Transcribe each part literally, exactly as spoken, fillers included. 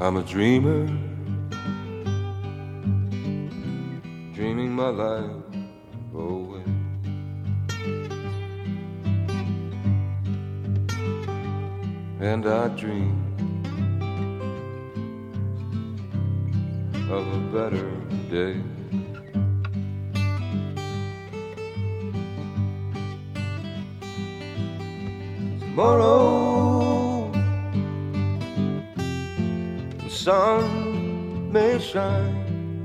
I'm a dreamer, dreaming my life away. And I dream of a better day. Tomorrow the sun may shine,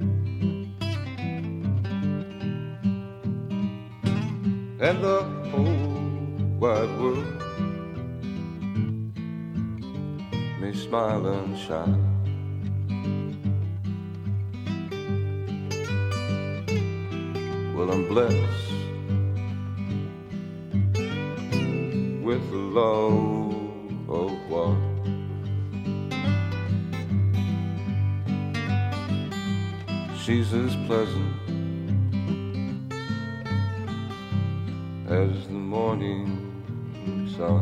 and the whole wide world may smile and shine. Well, I'm blessed with the love of one. She's as pleasant as the morning sun.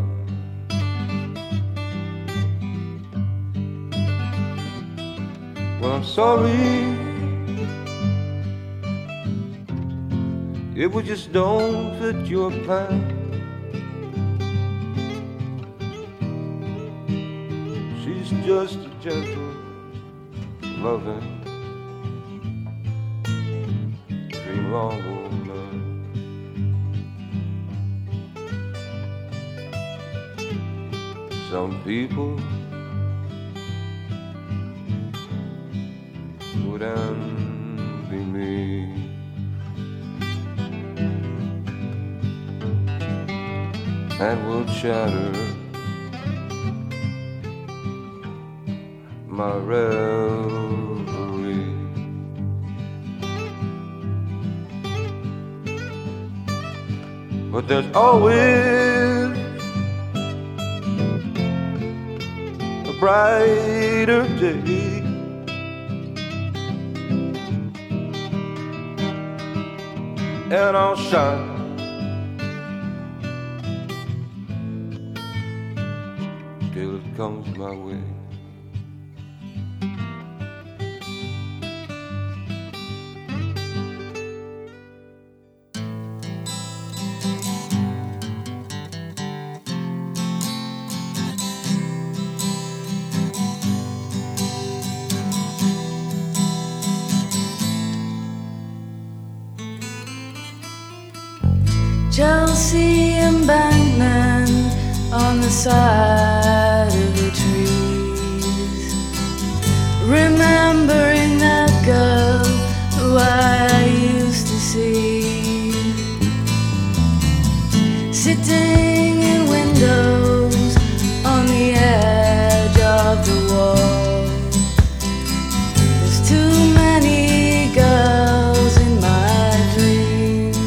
Well, I'm sorry if we just don't fit your plan. She's just a gentle, loving, dream-long woman. Some people would envy me, and will shatter my revelry. But there's always a brighter day, and I'll shine till it comes my way. Chelsea embankment on the side of the trees, remembering that girl who I used to see, sitting in windows on the edge of the wall. There's too many girls in my dreams,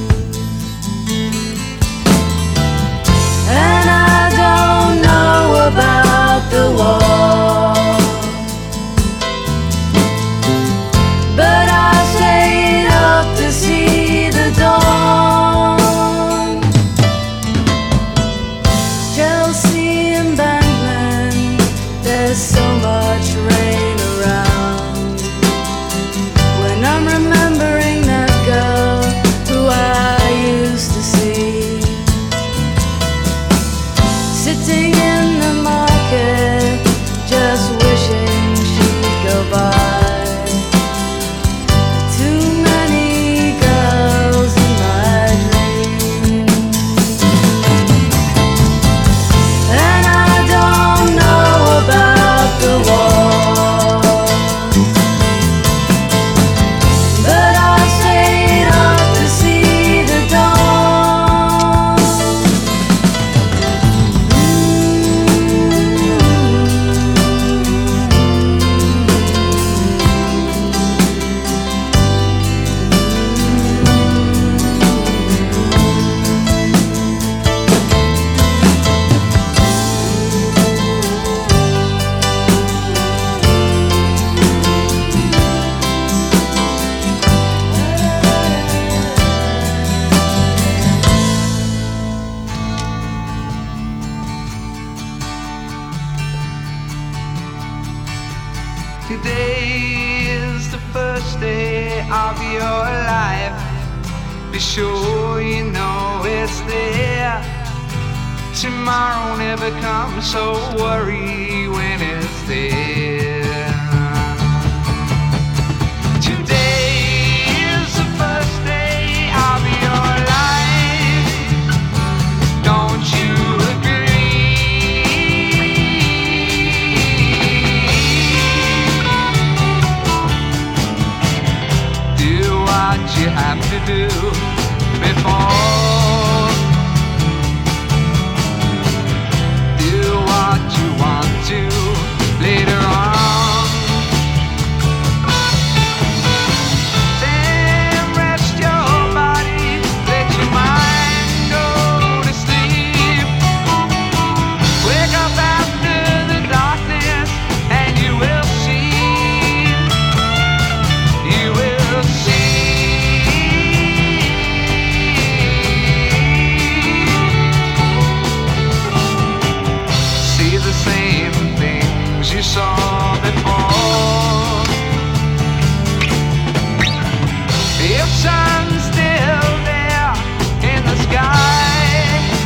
and I don't know about the wall, but I stayed up to see the dawn. Today is the first day of your life. Be sure you know it's there. Tomorrow never comes, so worry when it's there. Today is the first day of your life. Don't you agree? Do what you have to do before. You saw before. If sun's still there in the sky,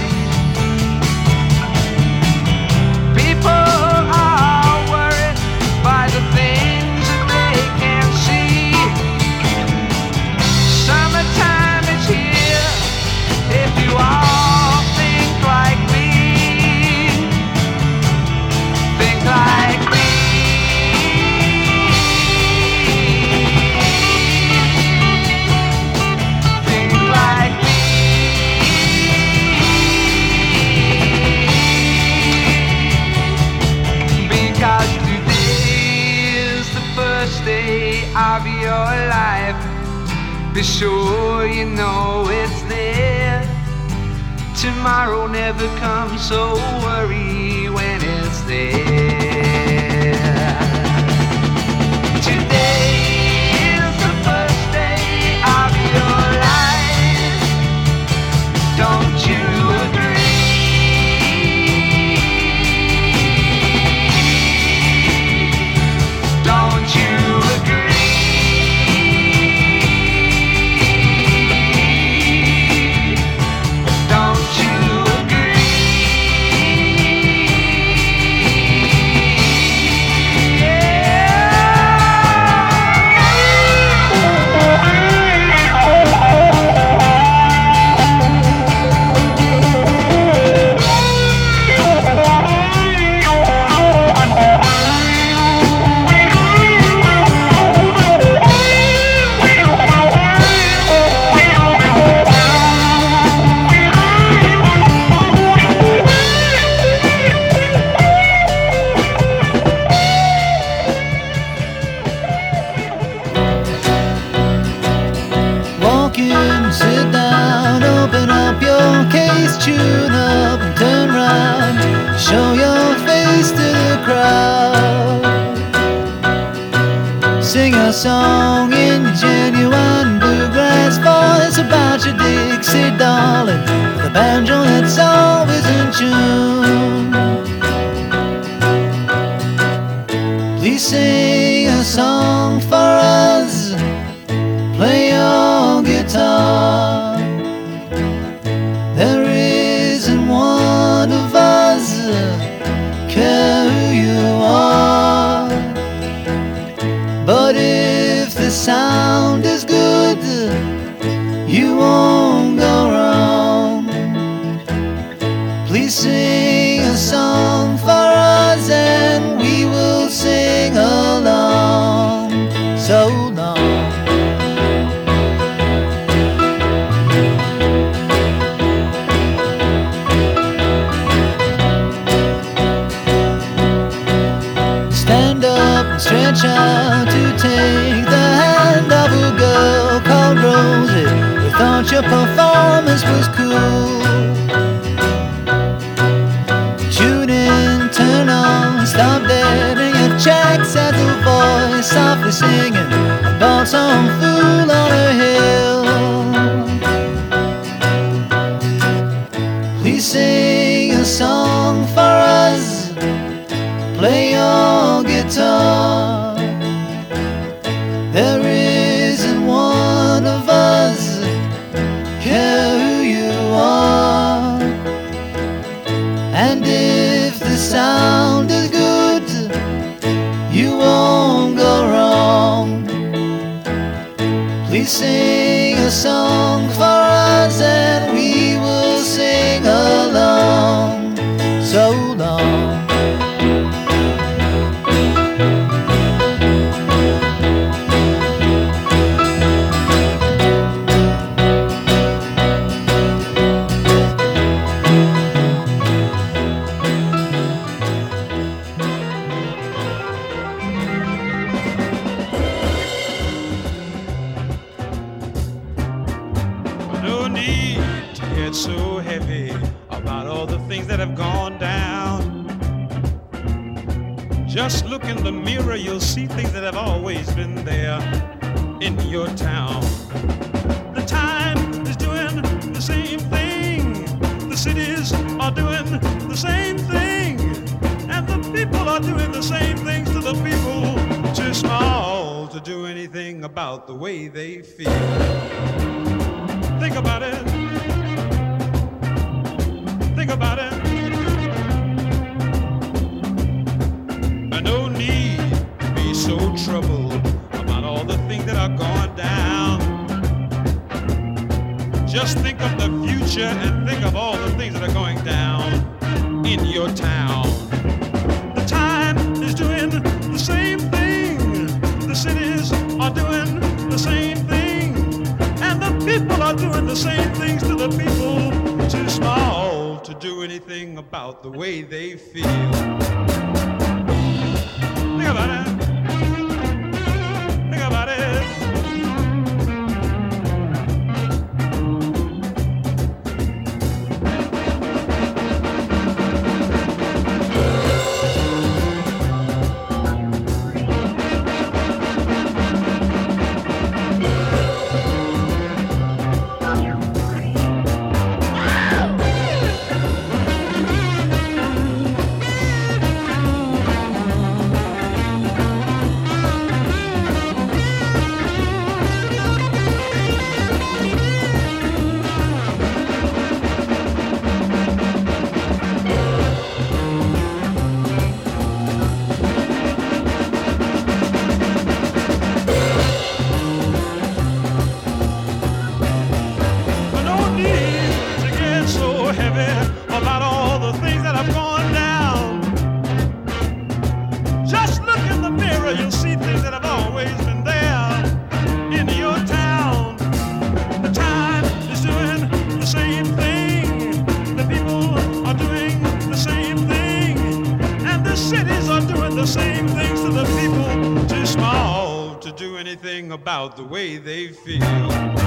people are worried by the things that they can't see. Summertime is here if you all think like me. Think like of your life. Be sure you know it's there. Tomorrow never comes, so worry when it's there. Today is the first day of your life. Don't you agree? Don't you agree? Sit down, open up your case, tune up and turn round. Show your face to the crowd. Sing a song in your genuine bluegrass voice about your Dixie darling, with a banjo that's always in tune. Please sing a song for us. Play your guitar. There isn't one of us care who you are. But if the sound is good, you won't go wrong. Please sing a song for us and we will sing along. So long. Stretch out to take the hand of a girl called Rosie. We thought your performance was cool. Tune in, turn on, stop dead, and your check said the voice softly singing about some fool on a hill. Please sing a song for us. Play your guitar. sing a song for us and we will sing along. So long. So heavy about all the things that have gone down. Just look in the mirror, you'll see things that have always been there in your town. The time is doing the same thing. The cities are doing the same thing. And the people are doing the same things to the people. Too small to do anything about the way they feel. Think about it. Think about it. No need to be so troubled about all the things that are going down. Just think of the future and think of all the things that are going down in your town. The time is doing the same thing. The cities are doing the same thing. And the people are doing the same things to the people. Too small to do anything about the way they feel. Think about it. Think about it. About the way they feel. Oh,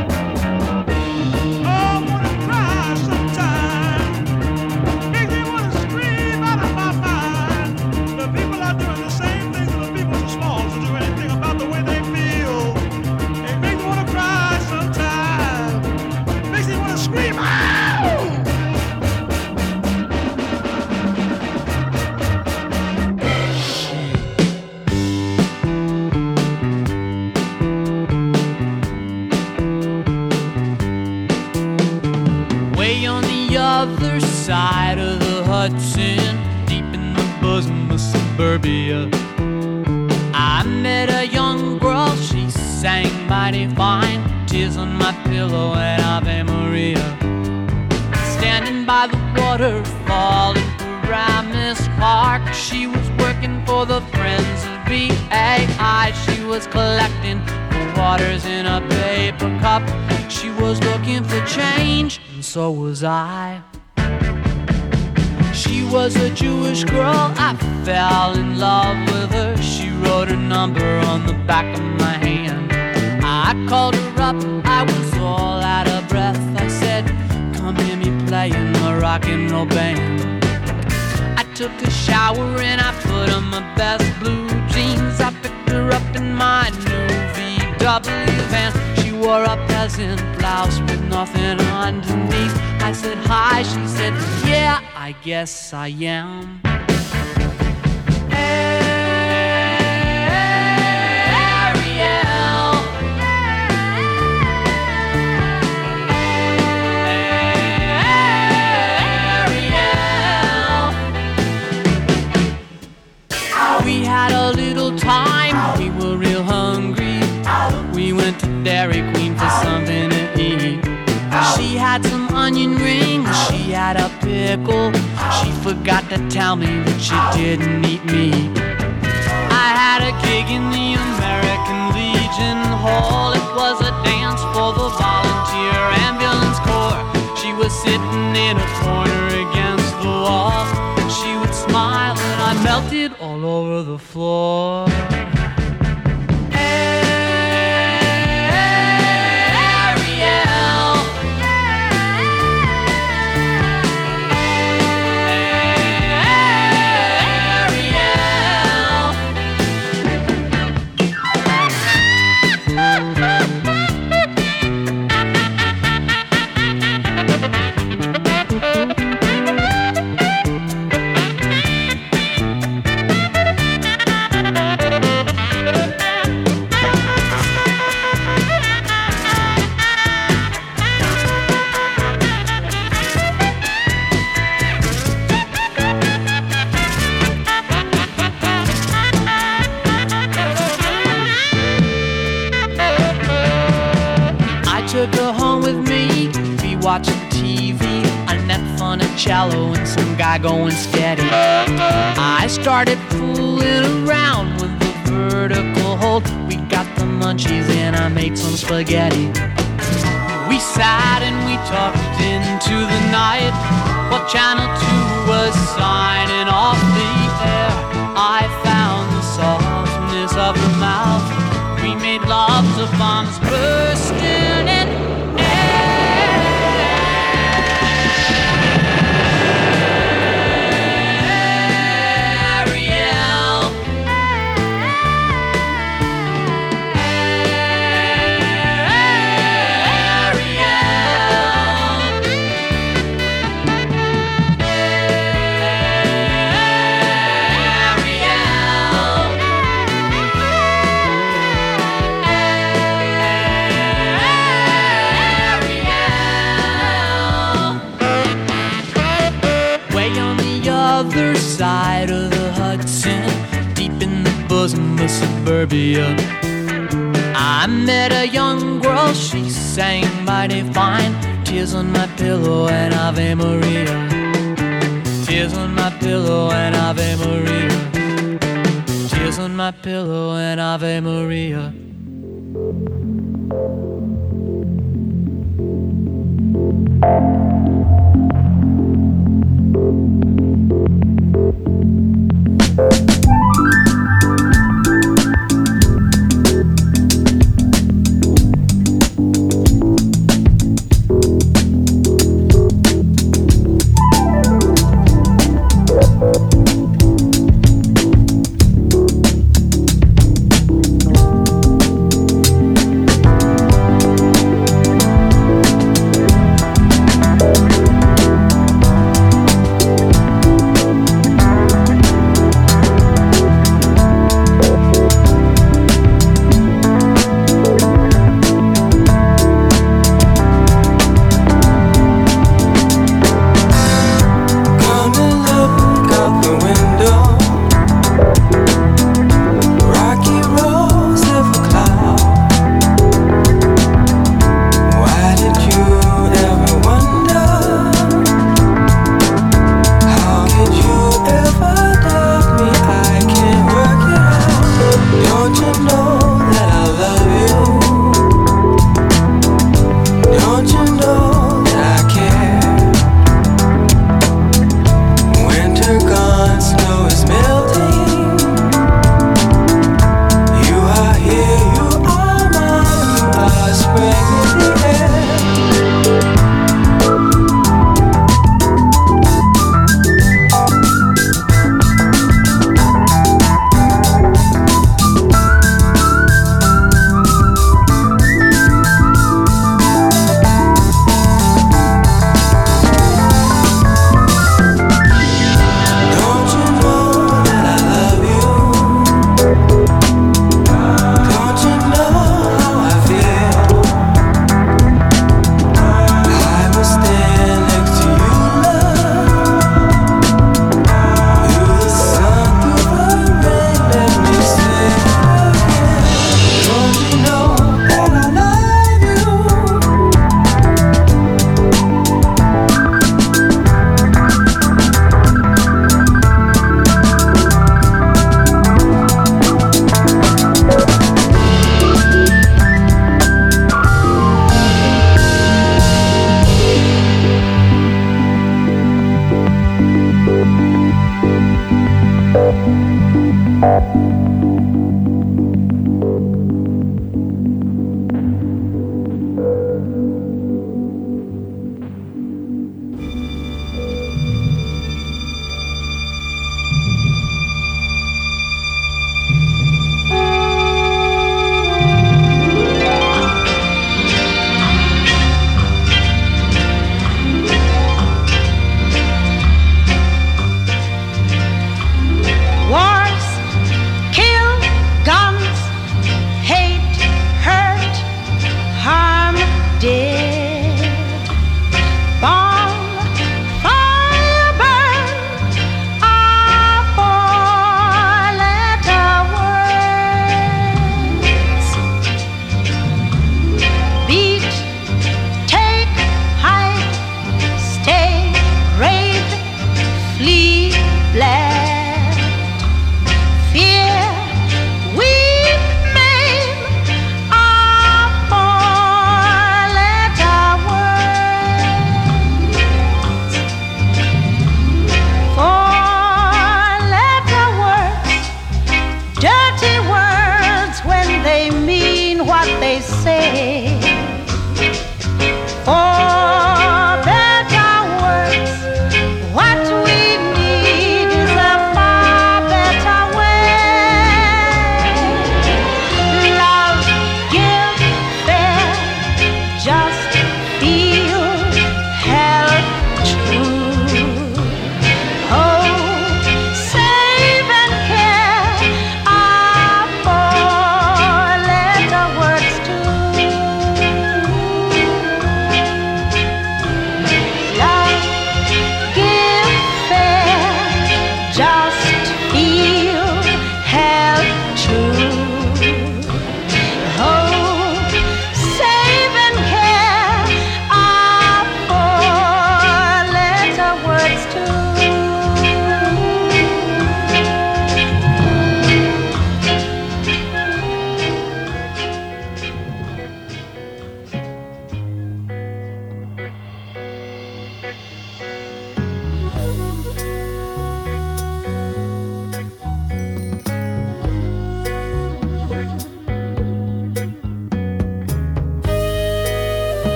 I wanna cry sometimes. Makes me wanna scream out of my mind. The people are doing the same things to the people too small to do anything about the way they feel. It makes me wanna cry sometimes. Makes me wanna scream out. Other side of the Hudson, deep in the bosom of suburbia, I met a young girl, she sang mighty fine, tears on my pillow and Ave Maria. Standing by the waterfall in Paramus Park, she was working for the Friends of B A I. She was collecting the waters in a paper cup. She was looking for change, and so was I. She was a Jewish girl, I fell in love with her. She wrote her number on the back of my hand. I called her up, I was all out of breath. I said, come hear me play in a rock and roll band. I took a shower and I put on my best blue jeans. I picked her up in my new V W van. She wore a peasant blouse with nothing underneath. I said hi, she said, yeah, I guess I am. Ariel. Ariel. We had a little time, we were real hungry. We went to Dairy Queen pickle. She forgot to tell me that she didn't eat me. I had a gig in the American Legion Hall. It was a dance for the volunteer ambulance corps. She was sitting in a corner against the wall. She would smile and I melted all over the floor. Took her home with me, we watching T V, a net Funicello and some guy going steady. I started fooling around with the vertical hold. We got the munchies and I made some spaghetti. We sat and we talked into the night while Channel two was signing off the air. I found the softness of her mouth. We made love to bombs bursting in other side of the Hudson, deep in the bosom of suburbia. I met a young girl, she sang mighty fine. Tears on my pillow and Ave Maria. Tears on my pillow and Ave Maria. Tears on my pillow and Ave Maria.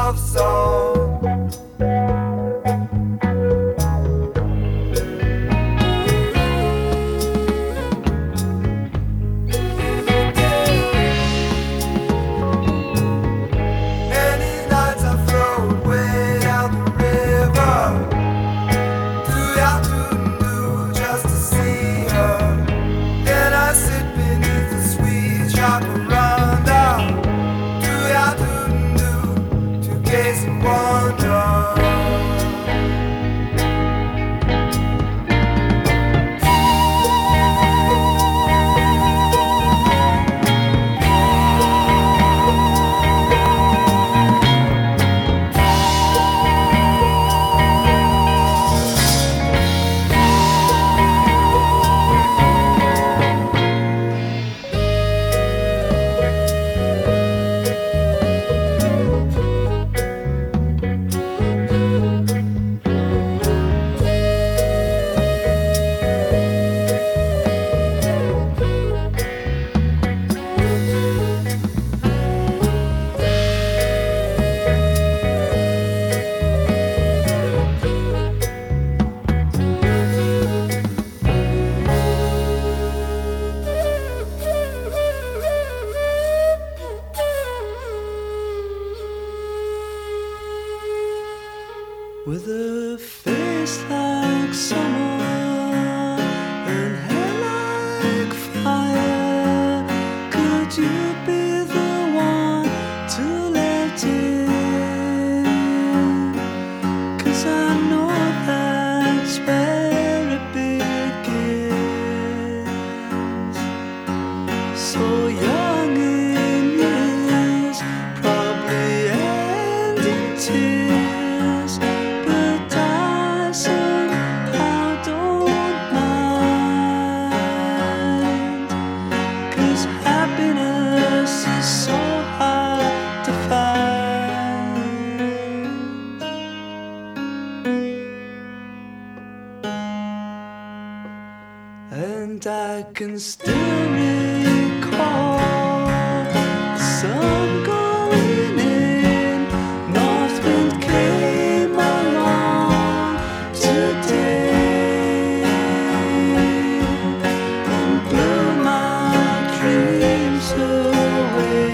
love song. Many nights I float way down the river to Yatundu just to see her. Then I sit beneath the sweet jacaranda to Yatundu to gaze and wonder. With a face like summer and hair like fire, could you be the one to let in? 'Cause I know that's where it begins. So young in years, probably ending tears, but I somehow don't mind. 'Cause happiness is so hard to find. And I can still recall the sun going in, north wind came along today and blew my dreams away.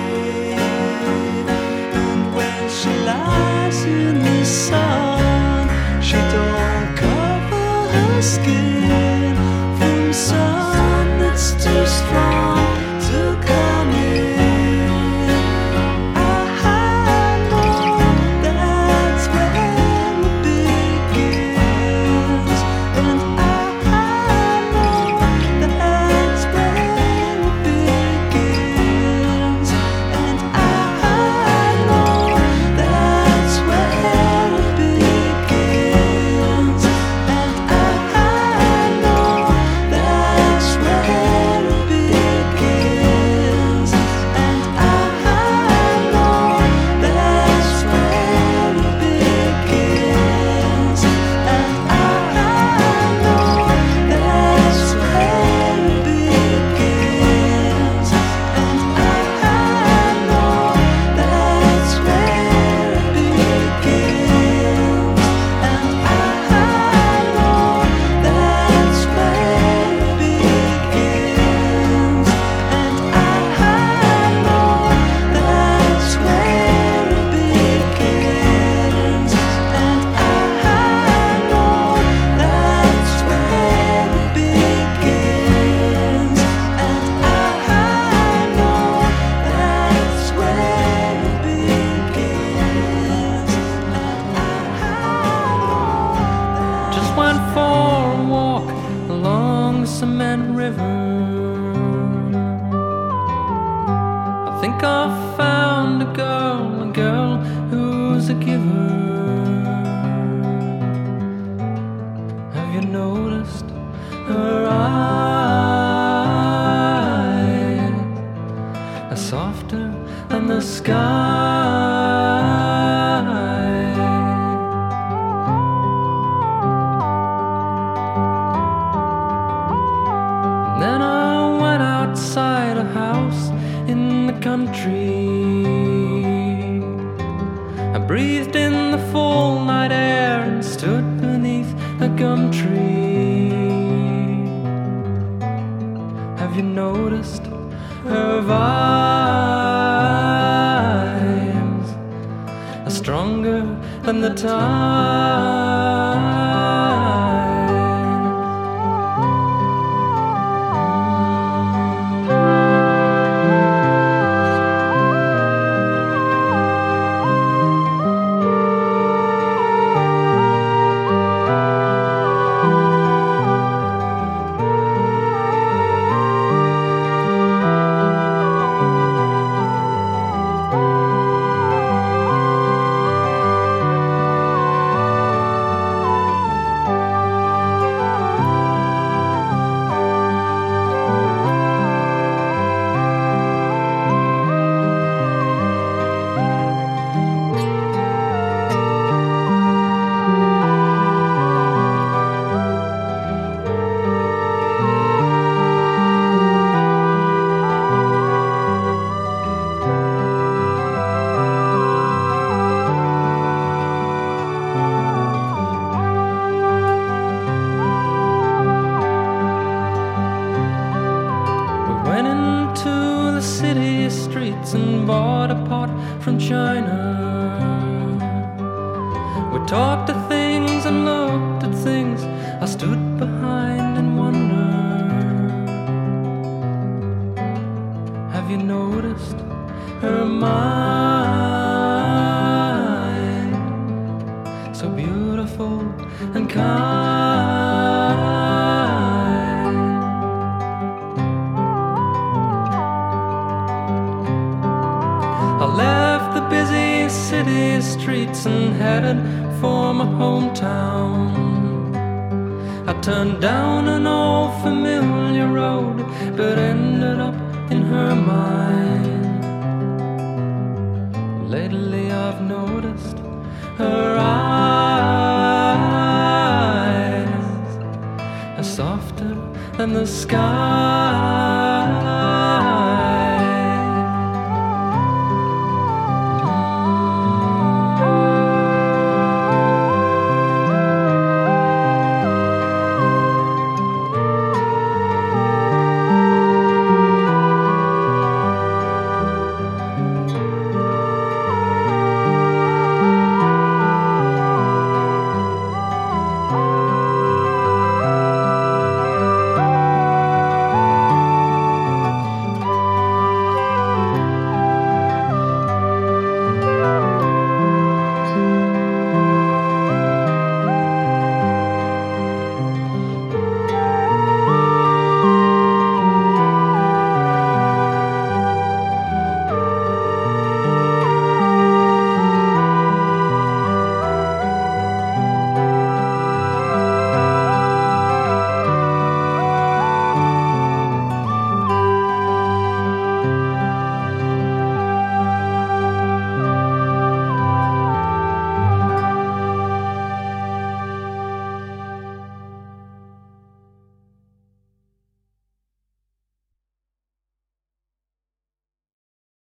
And when she lies in the sun, she don't cover her skin from sun that's too strong. breathed in the full night air and stood beneath a gum tree. Have you noticed her vibes are stronger than the tide? And bought a pot from China. We talked to things and looked at things. I stood behind in wonder. Have you noticed her mind? So beautiful and kind. I left the busy city streets and headed for my hometown. I turned down an old familiar road, but ended up in her mind. Lately I've noticed her eyes are softer than the sky.